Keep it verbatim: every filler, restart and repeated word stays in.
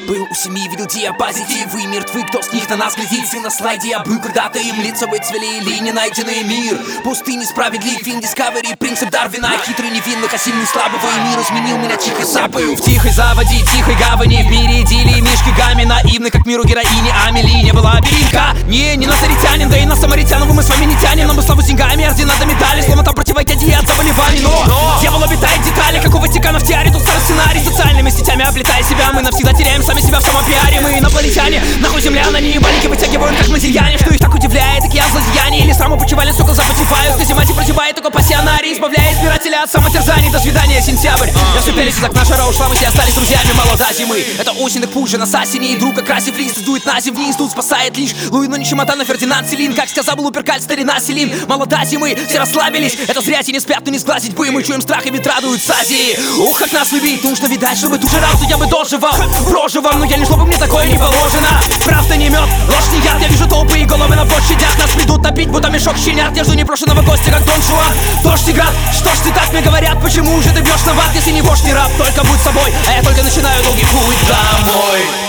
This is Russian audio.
Был у семьи, видел диапозитивы, мертвы, кто с них на нас глядит. И на слайде я был, когда-то им лица выцвели, или не найденный мир. Пустыни справедлив, фильм Discovery, принцип Дарвина. Хитрый невинных, а сильный слабого, и мир изменил меня тихой сапою. В тихой заводе, тихой гавани, в мире идиллии мишки Гами. Наивны, как миру героини Амели. Не была беринка, не, не назаритянин, да и на самаритянову мы с вами не тянем. Но мы славу с деньгами, ординатами дали, словно там противоядие от заболеваний. Но, но дьявол обитает в детали, как у Ватикана в тиаре. Тут старый сценарий, социальными сетями облетая себя. Мы навсегда теряем сами себя в самопиаре. Мы инопланетяне, нахуй землян, они банники вытягивают, как мазильяне. Что их так удивляет, океан злодеяний. Или сраму почивали, сука, запотевают. Каземати противает только пассионарий, избавляя избирателя от самотерзаний. До свидания, сентябрь. Я все пелись из окна шара, ушла, мы все остались друзьями молода зимы. Это осень, так пусть же нас осени. И друг, окрасив лист, дует на зим вниз. Тут спасает лишь Луи, но не чемодан, а Фердинанд Селин. Как сказал был Уперкаль, старина Селин. Молода зимы, все расслабились. Это зря те не спят, но не сглазить бы. Мы чуем страх и ведь радуют с Азии. Ух, как нас любить, нужно видать, чтобы ту же разу я бы доживал. Проживал, но я не чтобы мне такое не положено. Правда не мед, ложь не яд. Я вижу толпы и головы на площадях. Нас придут топить, будто мешок щенят. Я жду непрошенного гостя, как Дон Жуан. Дождь и град, что ж ты так мне говорят? Почему же ты бьешь на ват, если не вождь, не раб? Только будь собой, а я только начинаю долгий путь домой.